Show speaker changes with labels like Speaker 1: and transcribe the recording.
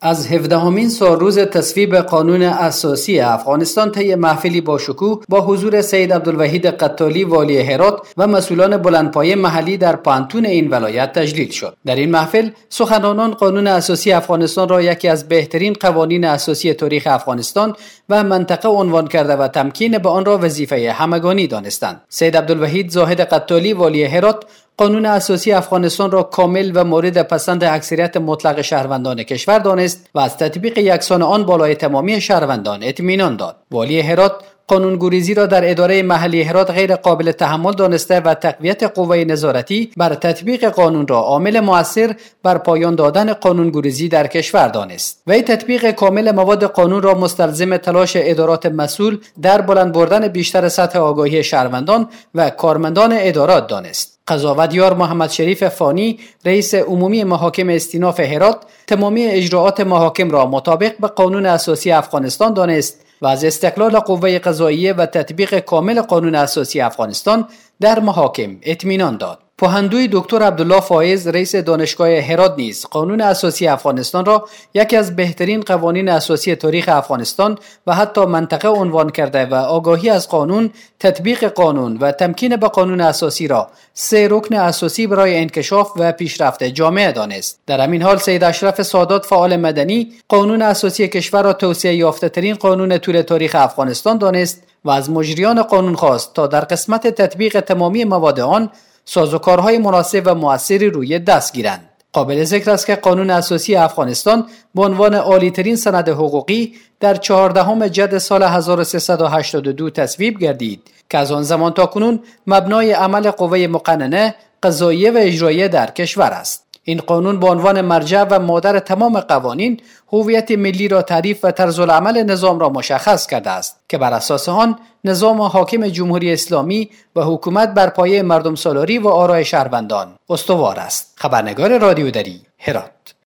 Speaker 1: از 17مین سالروز تصویب قانون اساسی افغانستان طی محفلی با شکوه با حضور سید عبدالوحید قتالی والی هرات و مسئولان بلندپایه محلی در پانتون این ولایت تجلیل شد. در این محفل سخنرانان قانون اساسی افغانستان را یکی از بهترین قوانین اساسی تاریخ افغانستان و منطقه عنوان کرده و تمکین به آن را وظیفه همگانی دانستند. سید عبدالوحید زاهد قتالی والی هرات قانون اساسی افغانستان را کامل و مورد پسند اکثریت مطلق شهروندان کشور دانست و از تطبیق یکسان آن بالای تمامی شهروندان اطمینان داد. والی هرات قانونگریزی را در اداره محلی هرات غیر قابل تحمل دانسته و تقویت قوه نظارتی بر تطبیق قانون را عامل مؤثر بر پایان دادن قانونگریزی در کشور دانست. وی تطبیق کامل مواد قانون را مستلزم تلاش ادارات مسئول در بلند بردن بیشتر سطح آگاهی شهروندان و کارمندان ادارات دانست. قضاوتیار محمد شریف فانی رئیس عمومی محاکم استیناف هرات تمامی اجراعات محاکم را مطابق به قانون اساسی افغانستان دانست و از استقلال قوه قضاییه و تطبیق کامل قانون اساسی افغانستان در محاکم اطمینان داد. پوهندوی دکتر عبدالله فایز رئیس دانشگاه هرات نیز قانون اساسی افغانستان را یکی از بهترین قوانین اساسی تاریخ افغانستان و حتی منطقه عنوان کرده و آگاهی از قانون، تطبیق قانون و تمکین به قانون اساسی را 3 رکن اساسی برای انکشاف و پیشرفت جامعه دانست. در همین حال سید اشرف سادات فعال مدنی قانون اساسی کشور را توسعه یافته ترین قانون طول تاریخ افغانستان دانست و از مجریان قانون خواست تا در قسمت تطبیق تمامی مواد آن سازوکارهای مناسب و مؤثری روی دست گیرند. قابل ذکر است که قانون اساسی افغانستان به عنوان عالی‌ترین سند حقوقی در 14 جد سال 1382 تصویب گردید که از آن زمان تا کنون مبنای عمل قوه مقننه، قضاییه و اجراییه در کشور است. این قانون به عنوان مرجع و مادر تمام قوانین هویت ملی را تعریف و طرز العمل نظام را مشخص کرده است که بر اساس آن نظام حاکم جمهوری اسلامی و حکومت بر پایه مردم سالاری و آرای شهروندان استوار است. خبرنگار رادیو دری هرات.